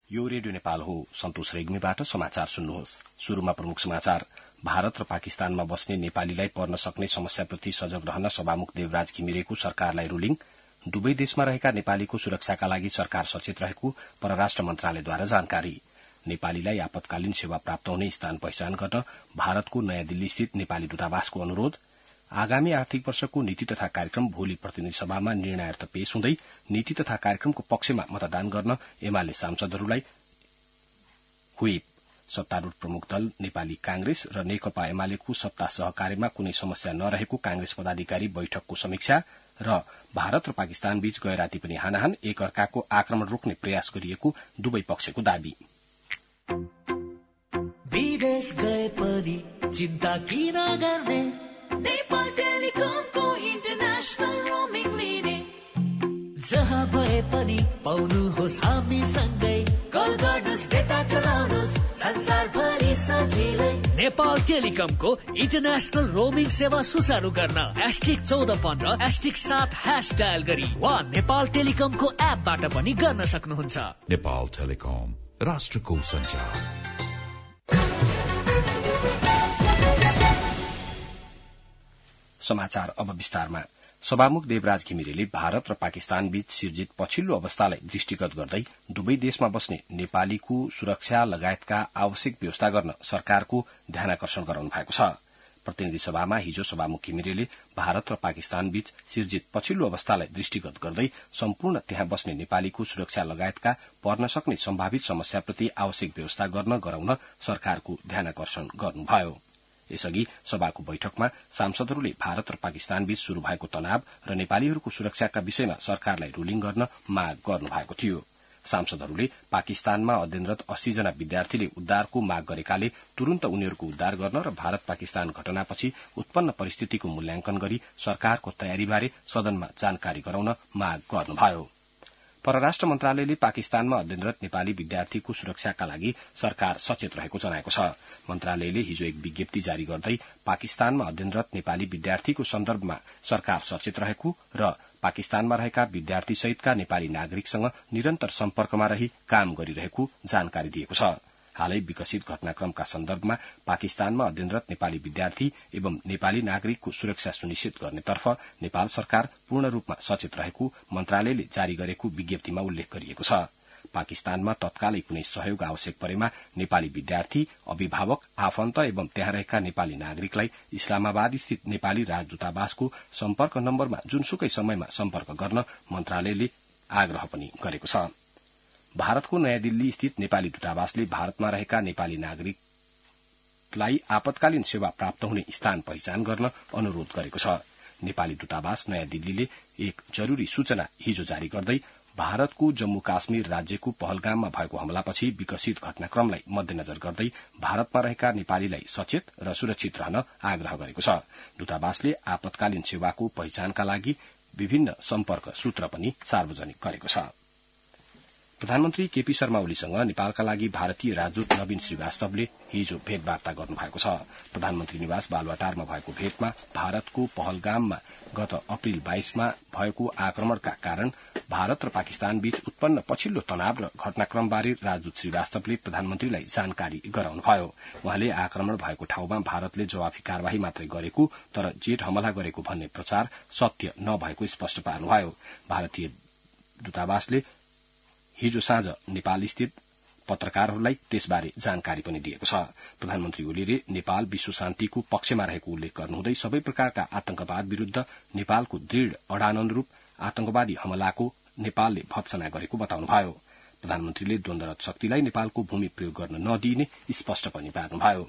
यो रेडियो नेपाल हो। सन्तोष रेग्मीबाट समाचार सुन्नुहोस्। शुरूमा प्रमुख समाचार। भारत र पाकिस्तानमा बस्ने नेपालीलाई पर्न सक्ने समस्याप्रति सजग रहन सभामुख देवराज घिमिरेको सरकारलाई रूलिङ। दुवै देशमा रहेका नेपालीको सुरक्षाका लागि सरकार सचेत रहेको परराष्ट्र मन्त्रालयद्वारा जानकारी। नेपालीलाई आपतकालीन सेवा प्राप्त हुने स्थान पहिचान गर्न भारतको नयाँ दिल्ली स्थित नेपाली दूतावासको अनुरोध। आगामी आर्थिक वर्षको नीति तथा कार्यक्रम भोलि प्रतिनिधि सभामा निर्णयार्थ पेश हुँदै नीति तथा कार्यक्रमको पक्षमा मतदान गर्न एमाले सांसदहरूलाई व्हिप। सत्तारूढ़ प्रमुख दल नेपाली कांग्रेस र नेकपा एमालेको सत्ता सहकार्यमा कुनै समस्या नरहेको कांग्रेस पदाधिकारी बैठकको समीक्षा र भारत र पाकिस्तान बीच गएराती पनि हानाहान, एक अर्काको आक्रमण रोक्ने प्रयास गरिएको दुवै पक्षको दावी। विदेश गए पनि चिन्ता किन गर्ने, नेपाल टेलिकमको इन्टरनेशनल रोमिङ लिने। जहाँ भए पनि पाउनुहोस् हामी सँगै, कल गर्नुहोस्, डेटा चलाउनुहोस्, संसारभरि सजिलै। नेपाल टेलिकमको इन्टरनेशनल रोमिङ सेवा सुचारू गर्न *1415 *7# डायल गरी वा नेपाल टेलिकमको एपबाट पनि गर्न सक्नुहुन्छ। नेपाल टेलिकम, राष्ट्रको सञ्चार। समाचार अब विस्तारमा। सभामुख देवराज घिमिरेले भारत र पाकिस्तान बीच सिर्जित पछिल्लो अवस्थालाई दृष्टिगत गर्दै दुवै देशमा बस्ने नेपालीको सुरक्षा लगायतका आवश्यक व्यवस्था गर्न सरकारको ध्यानाकर्षण गराउनु भएको छ। प्रतिनिधि सभामा हिजो सभामुख घिमिरेले भारत र पाकिस्तान बीच सिर्जित पछिल्लो अवस्थालाई दृष्टिगत गर्दै सम्पूर्ण त्यहाँ बस्ने नेपालीको सुरक्षा लगायतका पर्न सक्ने सम्भावित समस्याप्रति आवश्यक व्यवस्था गर्न गराउन सरकारको ध्यानाकर्षण गर्नुभयो। यसअघि सभाको बैठकमा सांसदहरूले भारत र पाकिस्तान बीच शुरू भएको तनाव र नेपालीहरूको सुरक्षाका विषयमा सरकारलाई रूलिङ गर्न माग गर्नुभएको थियो। सांसदहरूले पाकिस्तानमा अध्ययनरत 80 जना विद्यार्थीले उद्धारको माग गरेकाले तुरन्त उनीहरूको उद्धार गर्न र भारत पाकिस्तान घटनापछि उत्पन्न परिस्थितिको मूल्याङ्कन गरी सरकारको तयारीबारे सदनमा जानकारी गराउन माग गर्नुभयो। परराष्ट्र मन्त्रालयले पाकिस्तानमा अध्ययनरत नेपाली विद्यार्थीको सुरक्षाका लागि सरकार सचेत रहेको जनाएको छ। मन्त्रालयले हिजो एक विज्ञप्ति जारी गर्दै पाकिस्तानमा अध्ययनरत नेपाली विद्यार्थीको सन्दर्भमा सरकार सचेत रहेको र पाकिस्तानमा रहेका विद्यार्थी सहितका नेपाली नागरिकसँग निरन्तर सम्पर्कमा रही काम गरिरहेको जानकारी दिएको छ। हालै विकसित घटनाक्रमका सन्दर्भमा पाकिस्तानमा अध्ययनरत नेपाली विद्यार्थी एवं नेपाली नागरिकको सुरक्षा सुनिश्चित गर्नेतर्फ नेपाल सरकार पूर्ण रूपमा सचेत रहेको मन्त्रालयले जारी गरेको विज्ञप्तिमा उल्लेख गरिएको छ। पाकिस्तानमा तत्कालै कुनै सहयोग आवश्यक परेमा नेपाली विद्यार्थी, अभिभावक, आफन्त एवं त्यहाँ रहेका नेपाली नागरिकलाई इस्लामाबाद स्थित नेपाली राजदूतावासको सम्पर्क नम्बरमा जुनसुकै समयमा सम्पर्क गर्न मन्त्रालयले आग्रह पनि गरेको छ। भारतको नयाँ दिल्ली स्थित नेपाली दूतावासले भारतमा रहेका नेपाली नागरिकलाई आपतकालीन सेवा प्राप्त हुने स्थान पहिचान गर्न अनुरोध गरेको छ। नेपाली दूतावास नयाँ दिल्लीले एक जरूरी सूचना हिजो जारी गर्दै भारतको जम्मू काश्मीर राज्यको पहलगाममा भएको हमलापछि विकसित घटनाक्रमलाई मध्यनजर गर्दै भारतमा रहेका नेपालीलाई सचेत र सुरक्षित रहन आग्रह गरेको छ। दूतावासले आपतकालीन सेवाको पहिचानका लागि विभिन्न सम्पर्क सूत्र पनि सार्वजनिक गरेको छ। प्रधानमन्त्री केपी शर्मा ओलीसँग नेपालका लागि भारतीय राजदूत नवीन श्रीवास्तवले हिजो भेटवार्ता गर्नुभएको छ। प्रधानमन्त्री निवास बालुवाटारमा भएको भेटमा भारतको पहलगाममा गत अप्रिल 22 भएको आक्रमणका कारण भारत र पाकिस्तान बीच उत्पन्न पछिल्लो तनाव र घटनाक्रमबारे राजदूत श्रीवास्तवले प्रधानमन्त्रीलाई जानकारी गराउनुभयो। उहाँले आक्रमण भएको ठाउँमा भारतले जवाफी कार्यवाही मात्रै गरेको तर जेठ हमला गरेको भन्ने प्रचार सत्य नभएको स्पष्ट पार्नुभयो। भारतीय दूतावासले हिजो साँझ नेपाल स्थित पत्रकारहरूलाई त्यसबारे जानकारी पनि दिएको छ। प्रधानमन्त्री ओलीले नेपाल विश्व शान्तिको पक्षमा रहेको उल्लेख गर्नुहुँदै सबै प्रकारका आतंकवाद विरूद्ध नेपालको दृढ़ अडानअनुरूप आतंकवादी हमलाको नेपालले भत्सना गरेको बताउनुभयो। प्रधानमन्त्रीले द्वन्द्वरत शक्तिलाई नेपालको भूमि प्रयोग गर्न नदिइने स्पष्ट पनि पार्नुभयो।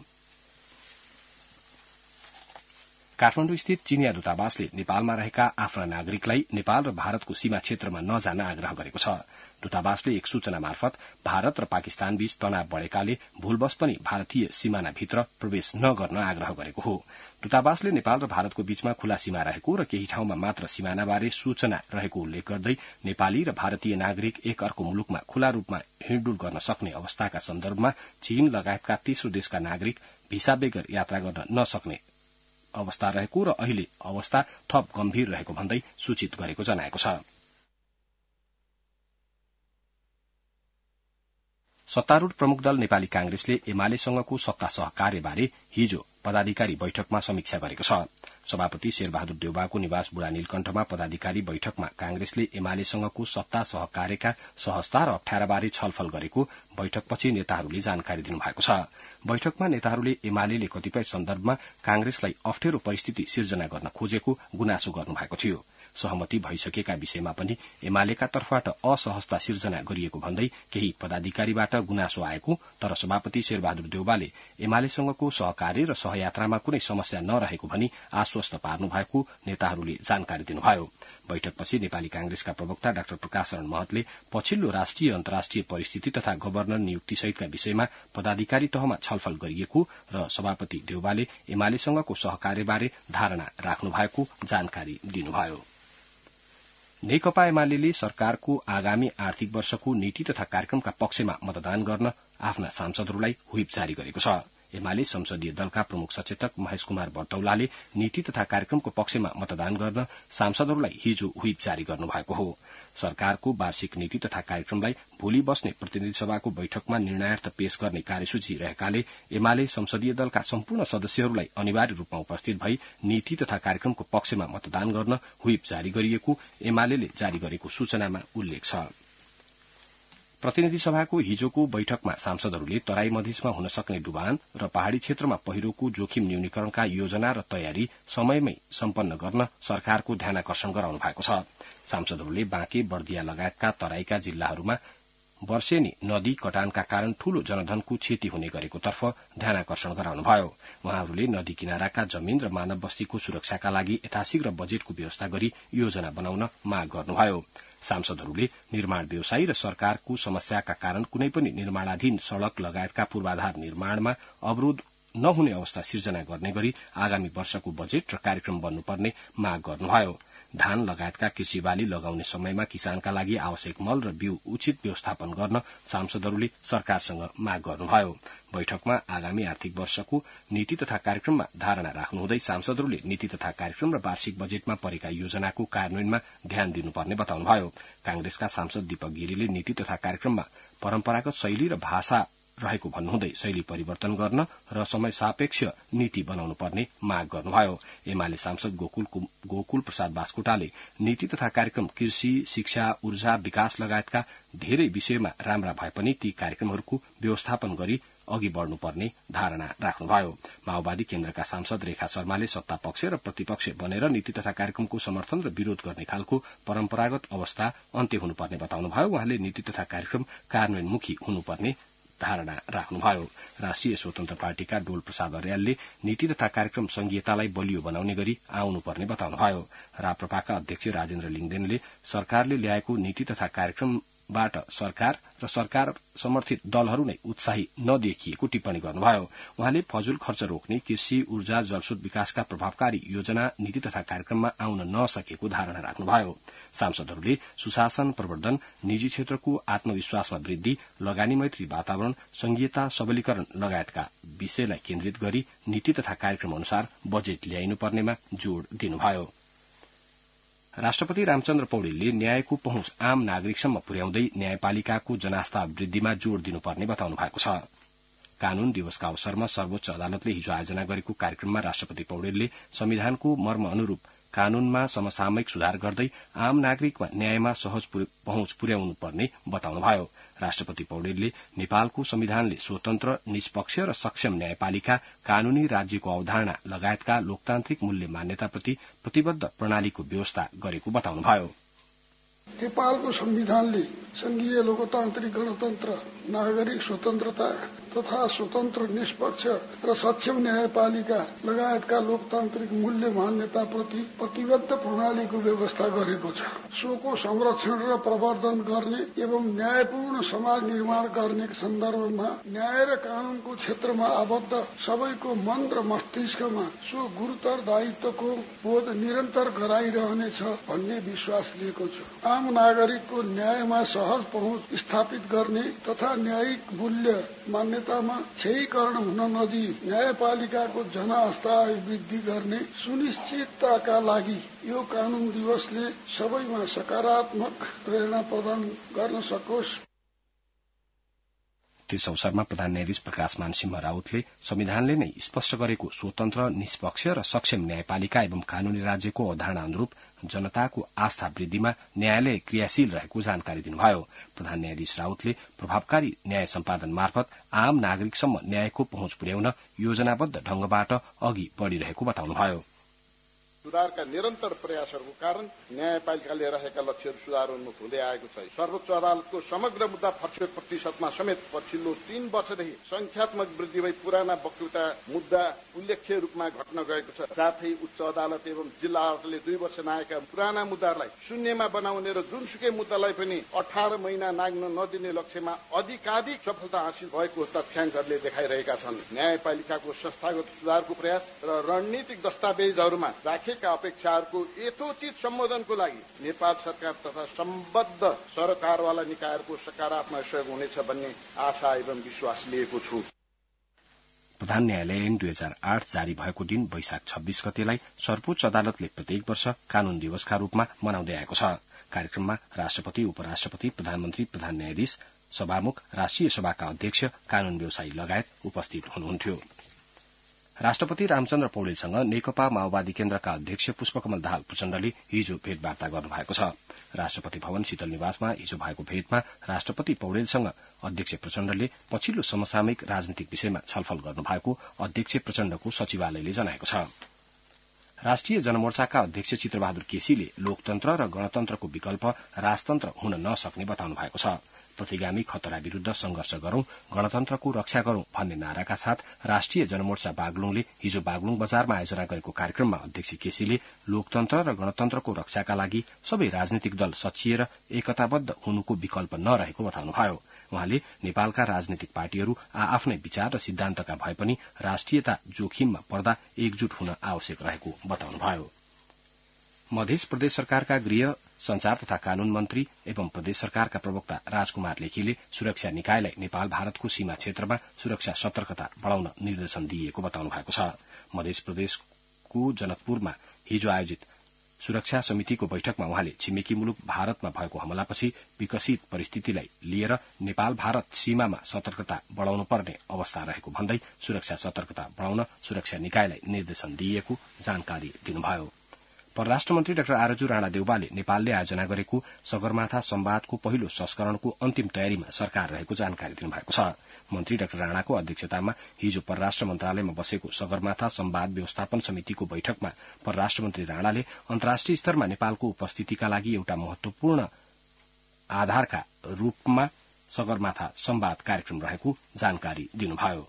काठमाडौँ स्थित चीनिया दूतावासले नेपालमा रहेका आफ्ना नागरिकलाई नेपाल र भारतको सीमा क्षेत्रमा नजान आग्रह गरेको छ। दूतावासले एक सूचना मार्फत भारत र पाकिस्तान बीच तनाव बढ़ेकाले भूलवश पनि भारतीय सीमानाभित्र प्रवेश नगर्न आग्रह गरेको हो। दूतावासले नेपाल र भारतको बीचमा खुला सीमा रहेको र केही ठाउँमा मात्र सीमानाबारे सूचना रहेको उल्लेख गर्दै नेपाली र भारतीय नागरिक एक अर्को मुलुकमा खुला रूपमा हिँडडुल गर्न सक्ने अवस्थाका सन्दर्भमा चीन लगायतका तेस्रो देशका नागरिक भिसा बेगर यात्रा गर्न नसक्ने अवस्था रहेको र अहिले अवस्था थप गम्भीर रहेको भन्दै सूचित गरेको जनाएको छ। सत्तारूढ़ प्रमुख दल नेपाली कांग्रेसले एमालेसँगको सत्ता सहकार्यबारे हिजो पदाधिकारी बैठकमा समीक्षा गरेको छ। सभापति शेरबहादुर देउवाको निवास बुढा नीलकण्ठमा पदाधिकारी बैठकमा कांग्रेसले एमालेसँगको सत्ता सहकार्यका सहजता र अप्ठ्याराबारे छलफल गरेको बैठकपछि नेताहरूले जानकारी दिनुभएको छ। बैठकमा नेताहरूले एमाले कतिपय सन्दर्भमा कांग्रेसलाई अप्ठ्यारो परिस्थिति सिर्जना गर्न खोजेको गुनासो गर्नुभएको थियो। सहमति भइसकेका विषयमा पनि एमालेका तर्फबाट असहजता सिर्जना गरिएको भन्दै केही पदाधिकारीबाट गुनासो आएको, तर सभापति शेरबहादुर देउवाले एमालेसँगको सहकार्य र सहयात्रामा कुनै समस्या नरहेको भनी आश्वस्त पार्नु भएको नेताहरूले जानकारी दिनुभयो। बैठकपछि नेपाली कांग्रेसका प्रवक्ता डाक्टर प्रकाश शरण महतले पछिल्लो राष्ट्रिय अन्तर्राष्ट्रिय परिस्थिति तथा गभर्नर नियुक्ति सहितका विषयमा पदाधिकारी तहमा छलफल गरिएको र सभापति देउवाले एमालेसँगको सहकार्यबारे धारणा राख्नु भएको जानकारी दिनुभयो। नेकपा एमाले सरकारको आगामी आर्थिक वर्षको नीति तथा कार्यक्रमका पक्षमा मतदान गर्न आफ्ना सांसदहरूलाई व्हिप जारी गरेको छ। एमाले संसदीय दलका प्रमुख सचेतक महेश कुमार बर्तौलाले नीति तथा कार्यक्रमको पक्षमा मतदान गर्न सांसदहरूलाई हिजो व्हिप जारी गर्नुभएको हो। सरकारको वार्षिक नीति तथा कार्यक्रमलाई भोलि बस्ने प्रतिनिधि सभाको बैठकमा निर्णयार्थ पेश गर्ने कार्यसूची रहेकाले एमाले संसदीय दलका सम्पूर्ण सदस्यहरूलाई अनिवार्य रूपमा उपस्थित भई नीति तथा कार्यक्रमको पक्षमा मतदान गर्न व्हिप जारी गरिएको एमाले जारी गरेको सूचनामा उल्लेख छ। प्रतिनिधि सभाको हिजोको बैठकमा सांसदहरूले तराई मधेसमा हुन सक्ने डुबान र पहाड़ी क्षेत्रमा पहिरोको जोखिम न्यूनीकरणका योजना र तयारी समयमै सम्पन्न गर्न सरकारको ध्यानाकर्षण गराउनु भएको छ। सांसदहरूले बाँके बर्दिया लगायतका तराईका जिल्लाहरूमा वर्षेनी नदी कटानका कारण ठूलो जनधनको क्षति हुने गरेको तर्फ ध्यानाकर्षण गराउनुभयो। उहाँहरूले नदी किनाराका जमीन र मानव बस्तीको सुरक्षाका लागि यथाशीघ्र बजेटको व्यवस्था गरी योजना बनाउन माग गर्नुभयो। सांसदहरूले निर्माण व्यवसायी र सरकारको समस्याका कारण कुनै पनि निर्माणाधीन सड़क लगायतका पूर्वाधार निर्माणमा अवरोध नहुने अवस्था सिर्जना गर्ने गरी आगामी वर्षको बजेट र कार्यक्रम बन्नुपर्ने माग गर्नुभयो। धान लगायतका कृषि बाली लगाउने समयमा किसानका लागि आवश्यक मल र बिउ उचित व्यवस्थापन गर्न सांसदहरूले सरकारसँग माग गर्नुभयो। बैठकमा आगामी आर्थिक वर्षको नीति तथा कार्यक्रममा धारणा राख्नुहुँदै सांसदहरूले नीति तथा कार्यक्रम र वार्षिक बजेटमा परेका योजनाको कार्यान्वयनमा ध्यान दिनुपर्ने बताउनुभयो। कांग्रेसका सांसद दीपक गिरीले नीति तथा कार्यक्रममा परम्परागत शैली र भाषा रहेको भन्नुहुँदै शैली परिवर्तन गर्न र समय सापेक्ष नीति बनाउनु पर्ने माग गर्नुभयो। एमाले सांसद गोकुल प्रसाद बास्कोटाले नीति तथा कार्यक्रम कृषि, शिक्षा, ऊर्जा, विकास लगायतका धेरै विषयमा राम्रा भए पनि ती कार्यक्रमहरूको व्यवस्थापन गरी अघि बढ़नुपर्ने धारणा राख्नुभयो। माओवादी केन्द्रका सांसद रेखा शर्माले सत्ता पक्ष र प्रतिपक्ष बनेर नीति तथा कार्यक्रमको समर्थन र विरोध गर्ने खालको परम्परागत अवस्था अन्त्य हुनुपर्ने बताउनुभयो। उहाँले नीति तथा कार्यक्रम कार्यान्वयनमुखी हुनुपर्ने धारणा राख्नुभयो। राष्ट्रिय स्वतन्त्र पार्टीका डोल प्रसाद अर्यालले नीति तथा कार्यक्रम संघीयतालाई बलियो बनाउने गरी आउनुपर्ने बताउनुभयो। राप्रपाका अध्यक्ष राजेन्द्र लिङदेनले सरकारले ल्याएको नीति तथा कार्यक्रमबाट सरकार र सरकार समर्थित दलहरू नै उत्साही नदेखिएको टिप्पणी गर्नुभयो। उहाँले फजुल खर्च रोक्ने, कृषि, ऊर्जा, जलस्रोत विकासका प्रभावकारी योजना नीति तथा कार्यक्रममा आउन नसकेको धारणा राख्नुभयो। सांसदहरूले सुशासन प्रवर्धन, निजी क्षेत्रको आत्मविश्वासमा वृद्धि, लगानी मैत्री वातावरण, संघीयता सबलीकरण लगायतका विषयलाई केन्द्रित गरी नीति तथा कार्यक्रम अनुसार बजेट ल्याइनुपर्नेमा जोड़ दिनुभयो। राष्ट्रपति रामचन्द्र पौडेलले न्यायको पहुँच आम नागरिकसम्म पुर्याउँदै न्यायपालिकाको जनास्था वृद्धिमा जोड़ दिनुपर्ने बताउनु भएको छ। कानून दिवसका अवसरमा सर्वोच्च अदालतले हिजो आयोजना गरेको कार्यक्रममा राष्ट्रपति पौडेलले संविधानको मर्म अनुरूप कानूनमा समसामयिक सुधार गर्दै आम नागरिकमा न्यायमा सहज पहुँच पुर्याउनु पर्ने बताउनुभयो। राष्ट्रपति पौडेलले नेपालको संविधानले स्वतन्त्र, निष्पक्ष र सक्षम न्यायपालिका, कानूनी राज्यको अवधारणा लगायतका लोकतान्त्रिक मूल्य मान्यताप्रति प्रतिबद्ध प्रणालीको व्यवस्था गरेको बताउनुभयो। नेपालको संविधानले संघीय लोकतान्त्रिक गणतन्त्र, नागरिक स्वतन्त्रता तथा स्वतन्त्र, निष्पक्ष र सक्षम न्यायपालिका लगायतका लोकतान्त्रिक मूल्य मान्यताप्रति प्रतिबद्ध प्रणालीको व्यवस्था गरेको छ। सोको संरक्षण र प्रवर्धन गर्ने एवं न्यायपूर्ण समाज निर्माण गर्ने सन्दर्भमा न्याय र कानूनको क्षेत्रमा आबद्ध सबैको मन र मस्तिष्कमा सो गुरुतर दायित्वको बोध निरन्तर गराइरहनेछ भन्ने विश्वास लिएको छु। आम नागरिकको न्यायमा सहज पहुँच स्थापित गर्ने तथा न्यायिक मूल्य मान्यतामा क्षयीकरण हुन नदिई न्यायपालिकाको जनआस्था वृद्धि गर्ने सुनिश्चितताका लागि यो कानून दिवसले सबैमा सकारात्मक प्रेरणा प्रदान गर्न सकोस्। त्यस अवसरमा प्रधान न्यायाधीश प्रकाशमान सिंह राउतले संविधानले नै स्पष्ट गरेको स्वतन्त्र, निष्पक्ष र सक्षम न्यायपालिका एवं कानूनी राज्यको अवधारणा अनुरूप जनताको आस्था वृद्धिमा न्यायालय क्रियाशील रहेको जानकारी दिनुभयो। प्रधान न्यायाधीश राउतले प्रभावकारी न्याय सम्पादन मार्फत आम नागरिकसम्म न्यायको पहुँच पुर्याउन योजनाबद्ध ढंगबाट अघि बढ़िरहेको बताउनुभयो। सुधारका निरन्तर प्रयासहरूको कारण न्यायपालिकाले रहेका लक्ष्यहरू सुधारोन्मुख हुँदै आएको छ। सर्वोच्च अदालतको समग्र मुद्दा फर्स्यो प्रतिशतमा समेत पछिल्लो 3 वर्षदेखि संख्यात्मक वृद्धि भई पुराना वक्तृता मुद्दा उल्लेख्य रूपमा घट्न गएको छ। साथै उच्च अदालत एवं जिल्ला अदालतले 2 वर्ष नआएका पुराना मुद्दालाई शून्यमा बनाउने र जुनसुकै मुद्दालाई पनि 18 महिना नाग्न नदिने लक्ष्यमा अधिकाधिक सफलता हासिल भएको तथ्याङ्कहरूले देखाइरहेका छन्। न्यायपालिकाको संस्थागत सुधारको प्रयास र रणनीतिक दस्तावेजहरूमा राखेका अपेक्षाहरूको यथोचित सम्बोधनको लागि नेपाल सरकार तथा सम्बद्ध सरकारवाला निकायहरूको सकारात्मक सहयोग हुनेछ भन्ने आशा एवं विश्वास लिएको छु। प्रधान न्यायालय ऐन 2008 जारी भएको दिन वैशाख 26 गतेलाई सर्वोच्च अदालतले प्रत्येक वर्ष कानून दिवसका रूपमा मनाउँदै आएको छ। कार्यक्रममा राष्ट्रपति, उपराष्ट्रपति, प्रधानमन्त्री, प्रधान न्यायाधीश, सभामुख, राष्ट्रिय सभाका अध्यक्ष, कानून व्यवसायी लगायत उपस्थित हुनुहुन्थ्यो। राष्ट्रपति रामचन्द्र पौडेलसँग नेकपा माओवादी केन्द्रका अध्यक्ष पुष्पकमल दाहाल प्रचण्डले हिजो भेटवार्ता गर्नुभएको छ। राष्ट्रपति भवन शीतल निवासमा हिजो भएको भेटमा राष्ट्रपति पौडेलसँग अध्यक्ष प्रचण्डले पछिल्लो समसामयिक राजनीतिक विषयमा छलफल गर्नुभएको अध्यक्ष प्रचण्डको सचिवालयले जनाएको छ। राष्ट्रिय जनमोर्चाका अध्यक्ष चित्रबहादुर केसीले लोकतन्त्र र गणतन्त्रको विकल्प राजतन्त्र हुन नसक्ने बताउनु भएको छ। प्रतिगामी खतरा विरूद्ध संघर्ष गरौं, गणतन्त्रको रक्षा गरौं भन्ने नाराका साथ राष्ट्रिय जनमोर्चा बागलुङले हिजो बागलुङ बजारमा आयोजना गरेको कार्यक्रममा अध्यक्ष केसीले लोकतन्त्र र गणतन्त्रको रक्षाका लागि सबै राजनीतिक दल सच्चिएर एकताबद्ध हुनुको विकल्प नरहेको बताउनुभयो। उहाँले नेपालका राजनीतिक पार्टीहरू आफ्नै विचार र सिद्धान्तका भए पनि राष्ट्रियता जोखिममा पर्दा एकजुट हुन आवश्यक रहेको बताउनुभयो। मध्य प्रदेश सरकारका गृह, संचार तथा कानून मन्त्री एवं प्रदेश सरकारका प्रवक्ता राजकुमार लेखीले सुरक्षा निकायलाई नेपाल भारतको सीमा क्षेत्रमा सुरक्षा सतर्कता बढ़ाउन निर्देशन दिइएको बताउनु भएको छ। मध्य प्रदेशको जनकपुरमा हिजो आयोजित सुरक्षा समितिको बैठकमा उहाँले छिमेकी मुलुक भारतमा भएको हमलापछि विकसित परिस्थितिलाई लिएर नेपाल भारत सीमामा सतर्कता बढ़ाउनु पर्ने अवस्था रहेको भन्दै सुरक्षा सतर्कता बढ़ाउन सुरक्षा निकायलाई निर्देशन दिइएको जानकारी दिनुभयो। परराष्ट्र मन्त्री डाक्टर आरजु राणा देउवाले नेपालले आयोजना गरेको सगरमाथा संवादको पहिलो संस्करणको अन्तिम तयारीमा सरकार रहेको जानकारी दिनुभएको छ। मन्त्री डाक्टर राणाको अध्यक्षतामा हिजो परराष्ट्र मन्त्रालयमा बसेको सगरमाथा संवाद व्यवस्थापन समितिको बैठकमा परराष्ट्र मन्त्री राणाले अन्तर्राष्ट्रिय स्तरमा नेपालको उपस्थितिका लागि एउटा महत्वपूर्ण आधारका रूपमा सगरमाथा संवाद कार्यक्रम रहेको जानकारी दिनुभयो।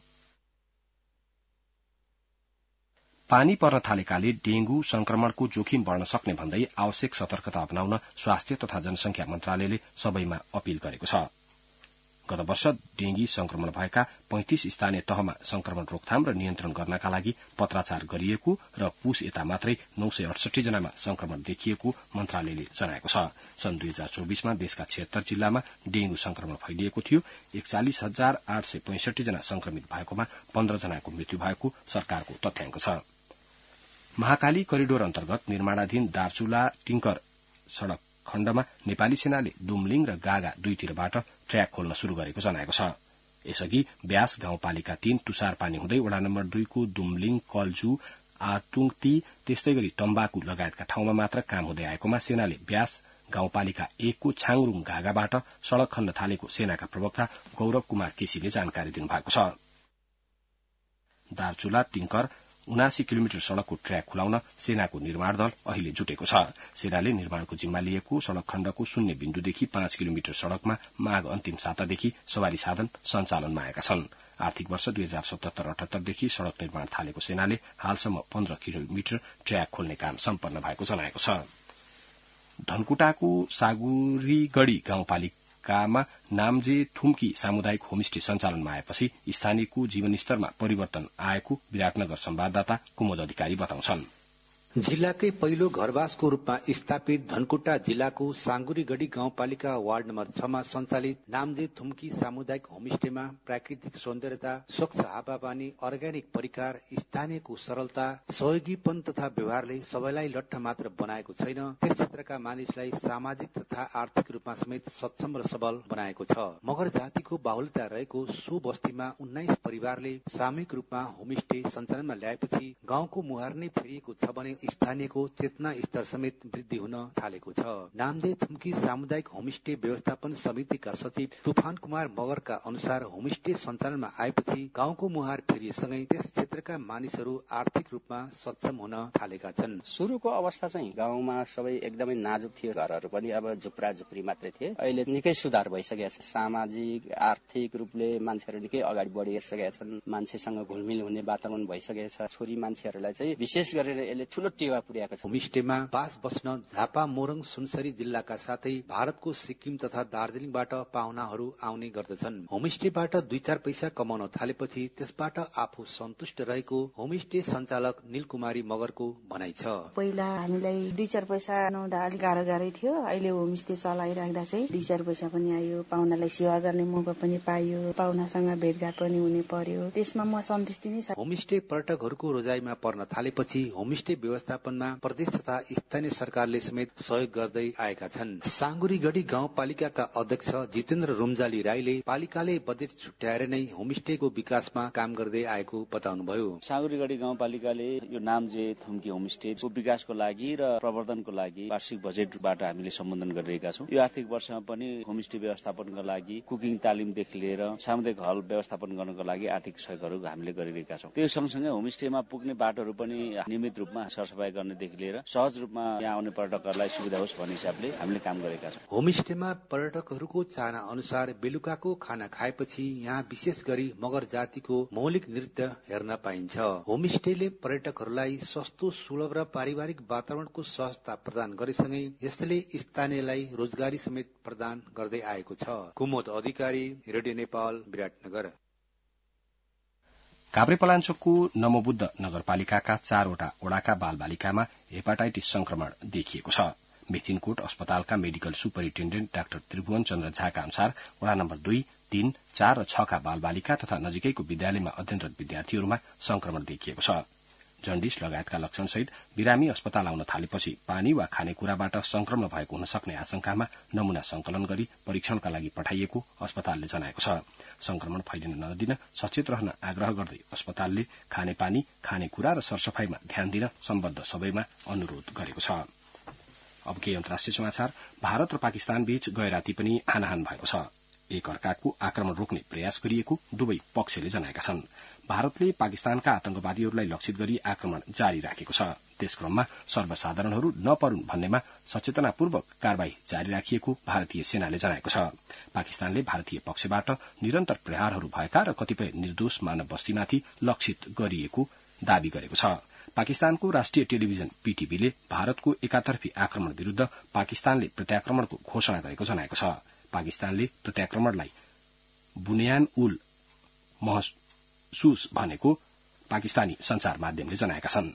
पानी पर्न थालेकाले डेंगू संक्रमणको जोखिम बढ़न सक्ने भन्दै आवश्यक सतर्कता अपनाउन स्वास्थ्य तथा जनसंख्या मन्त्रालयले सबैमा अपील गरेको छ। गत वर्ष डेंगी संक्रमण भएका 35 स्थानीय तहमा संक्रमण रोकथाम र नियन्त्रण गर्नका लागि पत्राचार गरिएको र पुस यता मात्रै 968 जनामा संक्रमण देखिएको मन्त्रालयले जनाएको छ। सन् 2024 मा देशका 76 जिल्लामा डेंगू संक्रमण फैलिएको थियो। 41,865 जना संक्रमित भएकोमा 15 जनाको मृत्यु भएको सरकारको तथ्याङ्क छ। महाकाली करिडोर अन्तर्गत निर्माणाधीन दार्चुला टिंकर सड़क खण्डमा नेपाली सेनाले दुमलिङ र गागा दुईतिरबाट ट्र्याक खोल्न शुरू गरेको जनाएको छ। यसअघि ब्यास गाउँपालिका 3 तुषार पानी हुँदै वडा नम्बर 2 को दुमलिङ, कल्जु, आतुङती त्यस्तै गरी तम्बाकु लगायतका ठाउँमा मात्र काम हुँदै आएकोमा सेनाले ब्यास गाउँपालिका 1 को छाङरुङ गागाबाट सड़क खन्न थालेको सेनाका प्रवक्ता गौरव कुमार केसीले जानकारी दिनुभएको छ। दार्चुला टिंकर 79 किलोमिटर सड़कको ट्र्याक खुलाउन सेनाको निर्माण दल अहिले जुटेको छ। सेनाले निर्माणको जिम्मा लिएको सड़क खण्डको शून्य बिन्दुदेखि 5 किलोमिटर सड़कमा माघ अन्तिम सातादेखि सवारी साधन सञ्चालनमा आएका छन्। आर्थिक वर्ष 2077-78 देखि सड़क निर्माण थालेको सेनाले हालसम्म 15 किलोमिटर ट्र्याक खोल्ने काम सम्पन्न भएको जनाएको छ। धनकुटाको सागुरीगढ़ी गाउँपालिकामा नाम्जे थुम्की सामुदायिक होमस्टे सञ्चालनमा आएपछि स्थानीयको जीवनस्तरमा परिवर्तन आएको विराटनगर संवाददाता कुमुद अधिकारी बताउँछन्। जिल्लाकै पहिलो घरवासको रूपमा स्थापित धनकुटा जिल्लाको साँगुरीगढी गाउँपालिका वार्ड नम्बर 6 मा सञ्चालित नामजे थुम्की सामुदायिक होमस्टेमा प्राकृतिक सौन्दर्यता, स्वच्छ हावापानी, अर्ग्यानिक परिकार, स्थानीयको सरलता, सहयोगीपन तथा व्यवहारले सबैलाई लट्ठ मात्र बनाएको छैन, त्यस क्षेत्रका मानिसलाई सामाजिक तथा आर्थिक रूपमा समेत सक्षम र सबल बनाएको छ। मगर जातिको बाहुल्यता रहेको सो बस्तीमा 19 परिवारले सामूहिक रूपमा होमस्टे सञ्चालनमा ल्याएपछि गाउँको मुहार नै फेरिएको छ भने स्थानीयको चेतना स्तर समेत वृद्धि हुन थालेको छ। नामदे थुम्की सामुदायिक होमस्टे व्यवस्थापन समितिका सचिव तुफान कुमार मगरका अनुसार होमस्टे सञ्चालनमा आएपछि गाउँको मुहार फेरिएसँगै त्यस क्षेत्रका मानिसहरू आर्थिक रूपमा सक्षम हुन थालेका छन्। सुरुको अवस्था चाहिँ गाउँमा सबै एकदमै नाजुक थियो, घरहरू पनि अब झुप्रा झुप्री मात्रै थिए। अहिले निकै सुधार भइसकेको छ। सामाजिक आर्थिक रूपले मान्छेहरू निकै अगाडि बढिसकेका छन्। मान्छेसँग घुलमिल हुने वातावरण भइसकेको छ। छोरी मान्छेहरूलाई चाहिँ विशेष गरेर यसले ठूलो टेवा पुर्याएको छ। होमस्टेमा बास बस्न झापा, मोरङ, सुनसरी जिल्लाका साथै भारतको सिक्किम तथा दार्जिलिङबाट पाहुनाहरू आउने गर्दछन्। होमस्टेबाट 2-4 पैसा कमाउन थालेपछि त्यसबाट आफू सन्तुष्ट रहेको होमस्टे सञ्चालक नीलकुमारी मगरको भनाइ छ। पहिला हामीलाई 2-4 पैसा नहुँदा अलिक गाह्रै थियो। अहिले होमस्टे चलाइराख्दा चाहिँ 2-4 पैसा पनि आयो, पाहुनालाई सेवा गर्ने मौका पनि पाइयो, पाहुनासँग भेटघाट पनि हुने पर्यो। त्यसमा म सन्तुष्टि नै छ। होमस्टे पर्यटकहरूको रोजाइमा पर्न थालेपछि होमस्टे व्यवस्थापनमा प्रदेश तथा स्थानीय सरकारले समेत सहयोग गर्दै आएका छन्। साँगुरीगढी गाउँपालिकाका अध्यक्ष जितेन्द्र रुम्जाली राईले पालिकाले बजेट छुट्याएर नै होमस्टेको विकासमा काम गर्दै आएको बताउनुभयो। साँगुरीगढी गाउँपालिकाले यो नामजे थुम्की होमस्टेको विकासको लागि र प्रवर्धनको लागि वार्षिक बजेटबाट हामीले सम्बोधन गरिरहेका छौँ। यो आर्थिक वर्षमा पनि होमस्टे व्यवस्थापनको लागि कुकिङ तालिमदेखि लिएर सामुदायिक हल व्यवस्थापन गर्नको लागि आर्थिक सहयोगहरू हामीले गरिरहेका छौँ। त्यो सँगसँगै होमस्टेमा पुग्ने बाटोहरू पनि नियमित रूपमा सरसफाई गर्नेदेखि लिएर सहज रूपमा यहाँ आउने पर्यटकहरूलाई सुविधा होस् भन्ने हिसाबले हामीले काम गरेका छौँ। होमस्टेमा पर्यटकहरूको चाहना अनुसार बेलुकाको खाना खाएपछि यहाँ विशेष गरी मगर जातिको मौलिक नृत्य हेर्न पाइन्छ। होमस्टेले पर्यटकहरूलाई सस्तो, सुलभ र पारिवारिक वातावरणको सहजता प्रदान गरेसँगै यसले स्थानीयलाई रोजगारी समेत प्रदान गर्दै आएको छ। कुमोद अधिकारी, रेडियो नेपाल, विराटनगर। काभ्रेपलाञ्चोकको नमोबुद्ध नगरपालिकाका 4 वटा वडाका बालबालिकामा हेपाटाइटिस संक्रमण देखिएको छ। मिथिनकोट अस्पतालका medical superintendent doctor Tribhuvan Chandra झाका अनुसार वडा नम्बर 2, 3, 4 र 6 का बालबालिका तथा नजिकैको विद्यालयमा अध्ययनरत विद्यार्थीहरूमा संक्रमण देखिएको छ। जन्डिस लगायतका लक्षणसहित बिरामी अस्पताल आउन थालेपछि पानी वा खानेकुराबाट संक्रमण भएको हुन सक्ने आशंकामा नमूना संकलन गरी परीक्षणका लागि पठाइएको अस्पतालले जनाएको छ। संक्रमण फैलिन नदिन सचेत रहन आग्रह गर्दै अस्पतालले खानेपानी, खानेकुरा र सरसफाईमा ध्यान दिन सम्बद्ध सबैमा अनुरोध गरेको छ। अब केही अन्तर्राष्ट्रिय समाचार। भारत र पाकिस्तान बीच गैराती पनि हानाहान भएको छ। एक अर्काको आक्रमण रोक्ने प्रयास गरिएको दुवै पक्षले जनाएका छन्। भारतले पाकिस्तानका आतंकवादीहरूलाई लक्षित गरी आक्रमण जारी राखेको छ। त्यसक्रममा सर्वसाधारणहरू नपरून् भन्नेमा सचेतनापूर्वक कार्यवाही जारी राखिएको भारतीय सेनाले जनाएको छ। पाकिस्तानले भारतीय पक्षबाट निरन्तर प्रहारहरू भएका र कतिपय निर्दोष मानव बस्तीमाथि लक्षित गरिएको दावी गरेको छ। पाकिस्तानको राष्ट्रिय टेलिभिजन पीटीभीले भारतको एकातर्फी आक्रमण विरूद्ध पाकिस्तानले प्रत्याक्रमणको घोषणा गरेको जनाएको छ। पाकिस्तानले प्रत्याक्रमणलाई बुनियान उल महसूस भनेको पाकिस्तानी संचार माध्यमले जनाएका छन्।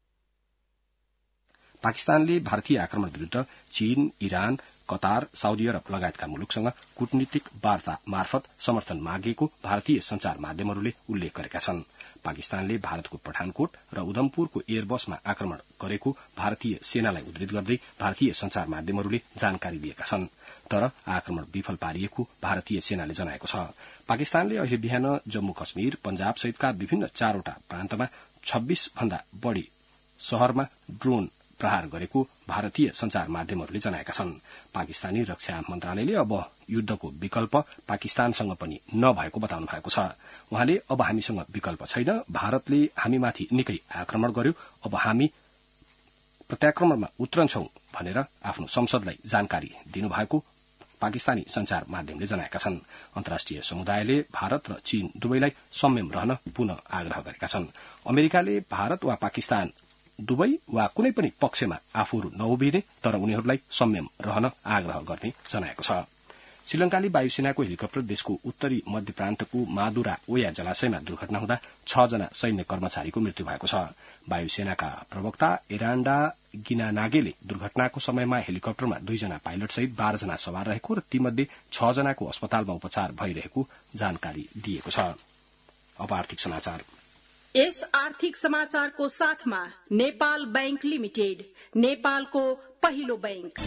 पाकिस्तानले भारतीय आक्रमण विरूद्ध चीन, इरान, कतार, साउदी अरब लगायतका मुलुकसँग कूटनीतिक वार्ता मार्फत समर्थन मागेको भारतीय संचार माध्यमहरूले उल्लेख गरेका छन्। पाकिस्तानले भारतको पठानकोट र उधमपुरको एयरबसमा आक्रमण गरेको भारतीय सेनालाई उद्धृत गर्दै भारतीय संचार माध्यमहरूले जानकारी दिएका छन्। तर आक्रमण विफल पारिएको भारतीय सेनाले जनाएको छ। पाकिस्तानले अहिले बिहान जम्मू कश्मीर, पंजाब सहितका विभिन्न 4 वटा प्रान्तमा 26 भन्दा बढ़ी शहरमा ड्रोन प्रहार गरेको भारतीय संचार माध्यमहरूले जनाएका छन्। पाकिस्तानी रक्षा मन्त्रालयले अब युद्धको विकल्प पाकिस्तानसँग पनि नभएको बताउनु भएको छ। उहाँले अब हामीसँग विकल्प छैन, भारतले हामीमाथि निकै आक्रमण गर्यो, अब हामी प्रत्याक्रमणमा उत्रन्छौं भनेर आफ्नो संसदलाई जानकारी दिनुभएको पाकिस्तानी संचार माध्यमले जनाएका छन्। अन्तर्राष्ट्रिय समुदायले भारत र चीन दुवैलाई संयम रहन पुनः आग्रह गरेका छन्। अमेरिकाले भारत वा पाकिस्तान दुवै वा कुनै पनि पक्षमा आफूहरू नउभिने तर उनीहरूलाई संयम रहन आग्रह गर्ने जनाएको छ। श्रीलंकाली वायुसेनाको हेलिकप्टर देशको उत्तरी मध्य प्रान्तको मादुरा ओया जलाशयमा दुर्घटना हुँदा 6 जना सैन्य कर्मचारीको मृत्यु भएको छ। वायुसेनाका प्रवक्ता एराण्डा गिनानागेले दुर्घटनाको समयमा हेलिकप्टरमा 2 जना पाइलट सहित 12 जना सवार रहेको र तीमध्ये 6 जनाको अस्पतालमा उपचार भइरहेको जानकारी दिएको छ। अब आर्थिक समाचार। यस आर्थिक समाचारको साथमा नेपाल बैंक लिमिटेड, नेपालको पहिलो बैंक।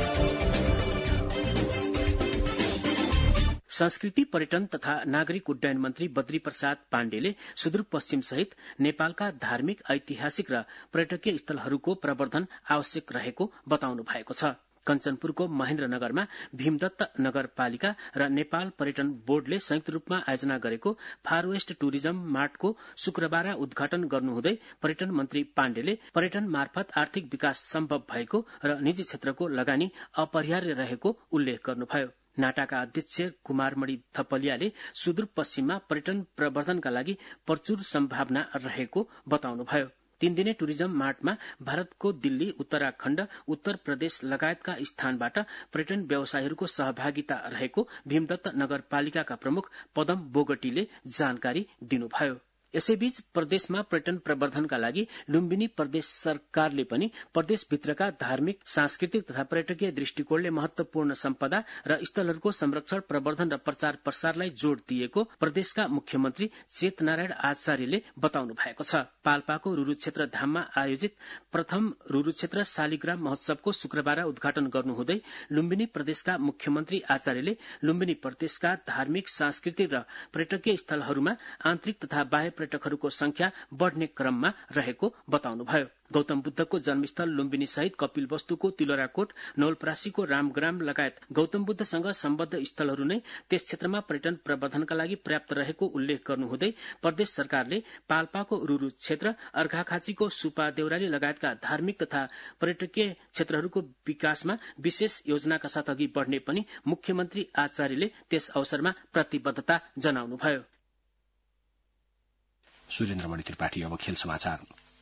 संस्कृति, पर्यटन तथा नागरिक उड्डयन मन्त्री बद्री प्रसाद पाण्डेले सुदूरपश्चिम सहित नेपालका धार्मिक, ऐतिहासिक र पर्यटकीय स्थलहरूको प्रवर्धन आवश्यक रहेको बताउनु भएको छ। कञ्चनपुरको महेन्द्रनगरमा भीमदत्त नगरपालिका र नेपाल पर्यटन बोर्डले संयुक्त रूपमा आयोजना गरेको फार वेस्ट टुरिज्म मार्टको शुक्रबार उद्घाटन गर्नुहुँदै पर्यटन मन्त्री पाण्डेले पर्यटन मार्फत आर्थिक विकास सम्भव भएको र निजी क्षेत्रको लगानी अपरिहार्य रहेको उल्लेख गर्नुभयो। नाटाका अध्यक्ष कुमारमणि थपलियाले सुदूरपश्चिममा पर्यटन प्रवर्धनका लागि प्रचुर सम्भावना रहेको बताउनुभयो। 3 दिने टुरिज्म मार्टमा भारतको दिल्ली, उत्तराखण्ड, उत्तर प्रदेश लगायतका स्थानबाट पर्यटन व्यवसायीहरूको सहभागिता रहेको भीमदत्त नगरपालिकाका प्रमुख पदम बोगटीले जानकारी दिनुभयो। यसैबीच प्रदेशमा पर्यटन प्रवर्धनका लागि लुम्बिनी प्रदेश सरकारले पनि प्रदेशभित्रका धार्मिक, सांस्कृतिक तथा पर्यटकीय दृष्टिकोणले महत्वपूर्ण सम्पदा र स्थलहरूको संरक्षण, प्रवर्धन र प्रचार प्रसारलाई जोड़ दिएको प्रदेशका मुख्यमन्त्री चेतनारायण आचार्यले बताउनु भएको छ। पाल्पाको रुरुक्षेत्र धाममा आयोजित प्रथम रुरुक्षेत्र शालिग्राम महोत्सवको शुक्रबार उद्घाटन गर्नुहुँदै लुम्बिनी प्रदेशका मुख्यमन्त्री आचार्यले लुम्बिनी प्रदेशका धार्मिक, सांस्कृतिक र पर्यटकीय स्थलहरूमा आन्तरिक तथा बाह्य पर्यटकहरूको संख्या बढ़ने क्रममा रहेको बताउनुभयो। गौतम बुद्धको जन्मस्थल लुम्बिनी सहित कपिलवस्तुको तिलोराकोट, नवलपरासीको रामग्राम लगायत गौतम बुद्धसँग सम्बद्ध स्थलहरू नै त्यस क्षेत्रमा पर्यटन प्रवर्धनका लागि पर्याप्त रहेको उल्लेख गर्नुहुँदै प्रदेश सरकारले पाल्पाको रुरु क्षेत्र, अर्घाखाँचीको सुपा देउराली लगायतका धार्मिक तथा पर्यटकीय क्षेत्रहरूको विकासमा विशेष योजनाका साथ अघि बढ़ने पनि मुख्यमन्त्री आचार्यले त्यस अवसरमा प्रतिबद्धता जनाउनुभयो। सुरेन्द्रमणि त्रिपाठी। अब खेल समाचार।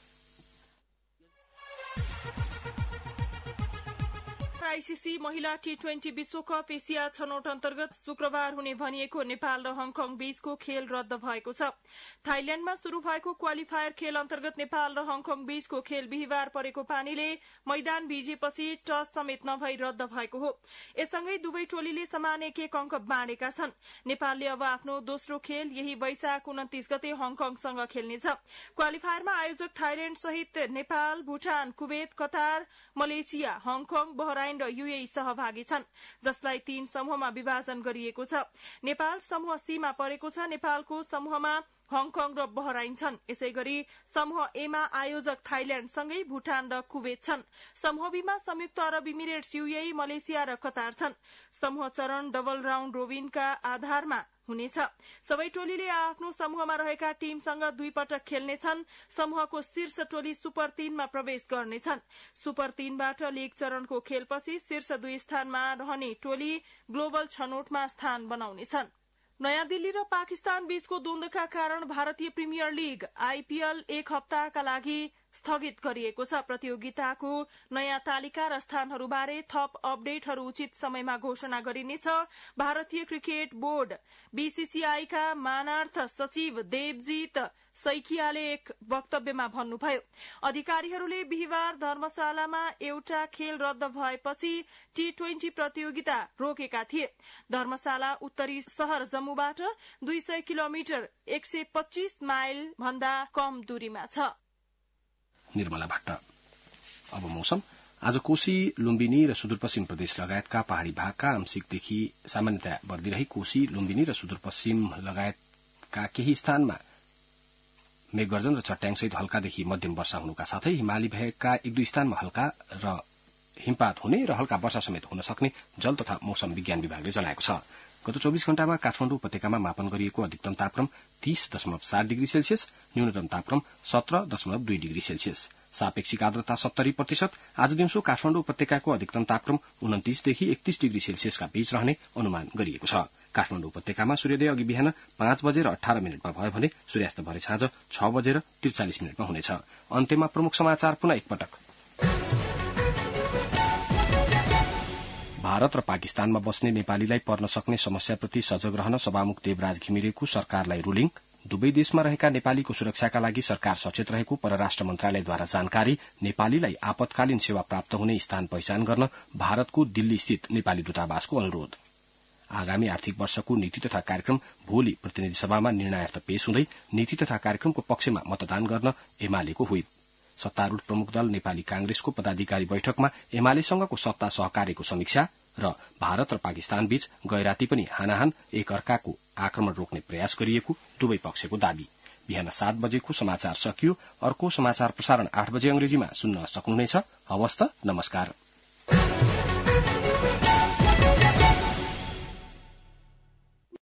आईसीसी महिला टी20 विश्वकप एसिया छनौट अन्तर्गत शुक्रबार हुने भनिएको नेपाल र हङकङ बीचको खेल रद्द भएको छ। थाइल्याण्डमा शुरू भएको क्वालिफायर खेल अन्तर्गत नेपाल र हङकङ बीचको खेल बिहिबार परेको पानीले मैदान भिजेपछि टस समेत नभई रद्द भएको हो। यससँगै दुवै टोलीले समान 1-1 अंक बाँडेका छन्। नेपालले अब आफ्नो दोस्रो खेल यही वैशाख 29 गते हङकङसँग खेल्नेछ। क्वालिफायरमा आयोजक थाइल्याण्ड सहित Nepal, Bhutan, Kuwait, Qatar, Malaysia, Hong Kong, Bahrain र यूएई सहभागी छन्, जसलाई 3 समूहमा विभाजन गरिएको छ। नेपाल समूह सी मा परेको छ। नेपालको समूहमा हङकङ र बहराइन छन्। यसैगरी समूह ए मा आयोजक थाइल्याण्ड सँगै भूटान र कुवेत छन्। समूह बी मा संयुक्त अरब इमिरेट्स, यूएई, मलेसिया र कतार छन्। समूह चरण डबल राउण्ड रोबिनका आधारमा हुनेछ। सबै टोलीले आफ्नो समूहमा रहेका टीमसँग 2 पटक खेल्नेछन्। समूहको शीर्ष टोली सुपर 3 मा प्रवेश गर्नेछन्। सुपर 3 बाट लीग चरणको खेलपछि शीर्ष 2 स्थानमा रहने टोली ग्लोबल छनौटमा स्थान बनाउनेछन्। नयाँ दिल्ली र पाकिस्तान बीचको द्वन्द्वका कारण भारतीय प्रिमियर लीग आईपीएल 1 हप्ताका लागि स्थगित गरिएको छ। प्रतियोगिताको नयाँ तालिका र स्थानहरूबारे थप अपडेटहरू उचित समयमा घोषणा गरिनेछ। भारतीय क्रिकेट बोर्ड बीसीसीआई का मानार्थ सचिव देवजीत सैकियाले एक वक्तव्यमा भन्नुभयो, अधिकारीहरूले बिहिबार धर्मशालामा एउटा खेल रद्द भएपछि टी20 प्रतियोगिता रोकेका थिए। धर्मशाला उत्तरी शहर जम्मूबाट 200 किलोमिटर 125 माइल भन्दा कम दूरीमा छ। निर्मला भट्ट। अब मौसम। आज कोशी, लुम्बिनी र सुदूरपश्चिम प्रदेश लगायतका पहाड़ी भागका आंशिकदेखि सामान्यतया बढ्दै रही कोशी, लुम्बिनी र सुदूरपश्चिम लगायतका केही स्थानमा मेघगर्जन र चट्याङसहित हल्कादेखि मध्यम वर्षा हुनुका साथै हिमाली भेगका 1-2 स्थानमा हल्का र हिमपात हुने र हल्का वर्षा समेत हुन सक्ने जल तथा मौसम विज्ञान विभागले जनाएको छ। गत 24 घण्टामा काठमाडौँ उपत्यकामा मापन गरिएको अधिकतम तापक्रम 30.7 डिग्री सेल्सियस, न्यूनतम तापक्रम 17.2 डिग्री सेल्सियस। सापेक्षिक आर्द्रता 70%। आज दिउँसो काठमाडौँ उपत्यकाको अधिकतम तापक्रम 29 देखि 31 डिग्री सेल्सियसका बीच रहने अनुमान गरिएको छ। काठमाडौँ उपत्यकामा सूर्योदय अघि बिहान 5:18 भयो भने सूर्यास्त भरे साँझ 6:43 हुनेछ। अन्त्यमा प्रमुख समाचार पुनः एकपटक। भारत र पाकिस्तानमा बस्ने नेपालीलाई पर्न सक्ने समस्याप्रति सजग रहन सभामुख देवराज घिमिरेको सरकारलाई रूलिङ। दुवै देशमा रहेका नेपालीको सुरक्षाका लागि सरकार सचेत रहेको परराष्ट्र मन्त्रालयद्वारा जानकारी। नेपालीलाई आपतकालीन सेवा प्राप्त हुने स्थान पहिचान गर्न भारतको दिल्ली स्थित नेपाली दूतावासको अनुरोध। आगामी आर्थिक वर्षको नीति तथा कार्यक्रम भोलि प्रतिनिधि सभामा निर्णयार्थ पेश हुँदै नीति तथा कार्यक्रमको पक्षमा मतदान गर्न एमालेको व्हिप। सत्तारूढ़ प्रमुख दल नेपाली कांग्रेसको पदाधिकारी बैठकमा एमालेसँगको सत्ता सहकार्यको समीक्षा र भारत र पाकिस्तान बीच गैराती पनि हानाहान एक अर्काको आक्रमण रोक्ने प्रयास गरिएको दुवै पक्षको दावी। बिहान 7 बजेको समाचार सकियो। अर्को समाचार प्रसारण 8 बजे अंग्रेजीमा सुन्न सक्नुहुनेछ। हवस् त, नमस्कार।